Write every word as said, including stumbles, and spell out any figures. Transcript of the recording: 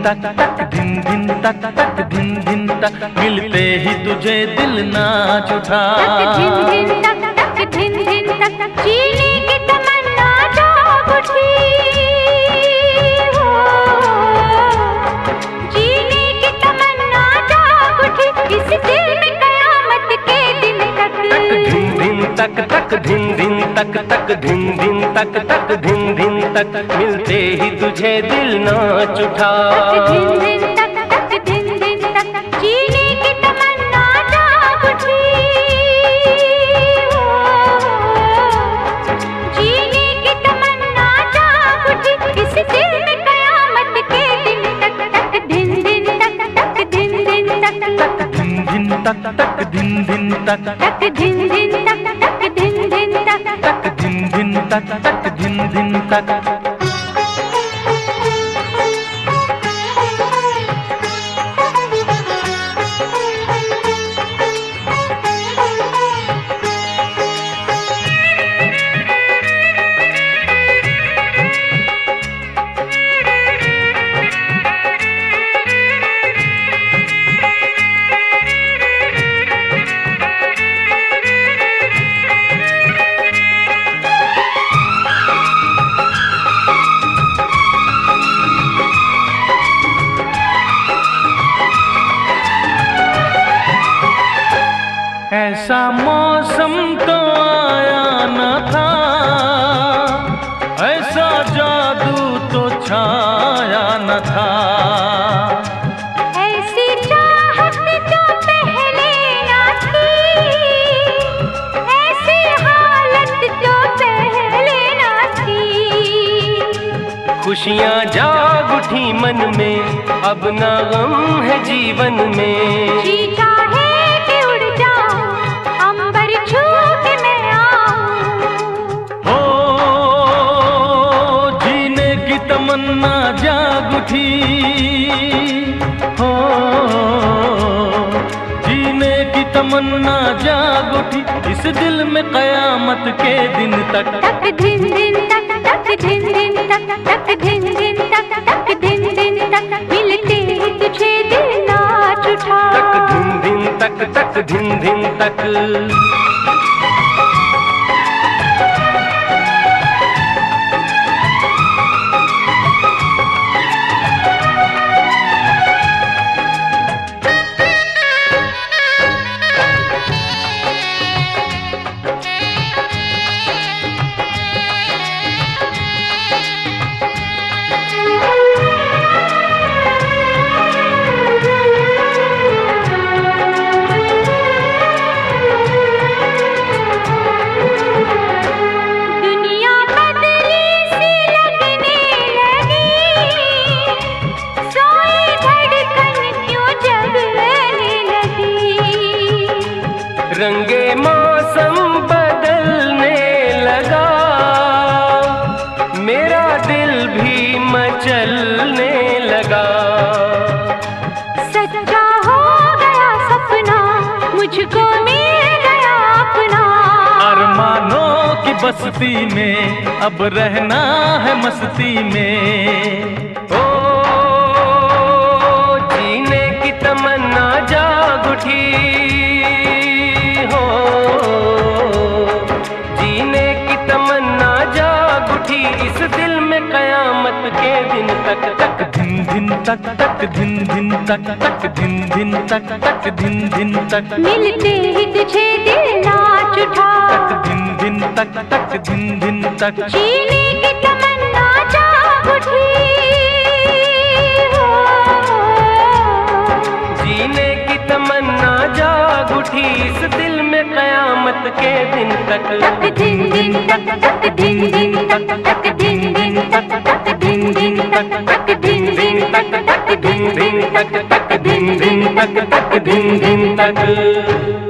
तक तक धिन धिन तक तक धिन धिन तक मिलते ही तुझे दिल नाच उठा। धिन धिन तक तक धिन धिन तक जीने की तमन्ना जाग उठी। जीने की तमन्ना जाग उठी इस दिल में कयामत के दिन तक। धिन धिन तक तक धिन धिन तक तक धिन धिन तक तक धिन धिन तक मिलते ही तुझे दिल नाच उठा। धिन धिन तक तक धिन धिन तक जीने की तमन्ना जाग उठी। जीने की तमन्ना जाग उठी इस दिल में कयामत के दिन तक। तक धिन धिन तक तक धिन धिन तक तक धिन धिन तक तक धिन धिन तक तक धिन धिन तक तक धिन धिन तक तक धिन धिन तक तक धिन धिन तक। ऐसा मौसम तो आया न था, ऐसा जादू तो छाया न था। ऐसी चाहत जो पहले ना थी, ऐसी हालत जो पहले ना थी। खुशियाँ जाग उठी मन में, अब ना गम है जीवन में। जी चाहे कि उड़ जाऊं, अंबर छू के मैं आऊं। हो जीने की तमन्ना जाग उठी। हो जीने की तमन्ना जाग उठी इस दिल में कयामत के दिन तक। तक धिन धिन तक तक धिन धिन तक तक धिन धिन तक तक धिन धिन तक मिलते ही तुझे दिल नाच उठा। तक धिन धिन तक तक धिन धिन तक। रंगे मौसम बदलने लगा, मेरा दिल भी मचलने लगा। सच्चा हो गया सपना, मुझको मिल गया अपना। अरमानों की बस्ती में अब रहना है मस्ती में। ओ जीने की तमन्ना जाग उठी। इस दिल में कयामत के दिन तक। तक धिन धिन तक तक धिन धिन तक तक धिन धिन तक तक धिन धिन तक मिलते ही तुझे दिल नाच उठा। तक धिन धिन तक तक धिन धिन तक जीने की तमन्ना जाग उठी। जीने की तमन्ना जाग उठी इस दिल में कयामत के दिन तक। तक धिन धिन तक तक धिन धिन तक तक धिन धिन तक तक धिन धिन तक तक धिन धिन तक तक धिन धिन तक तक धिन धिन तक तक धिन धिन तक।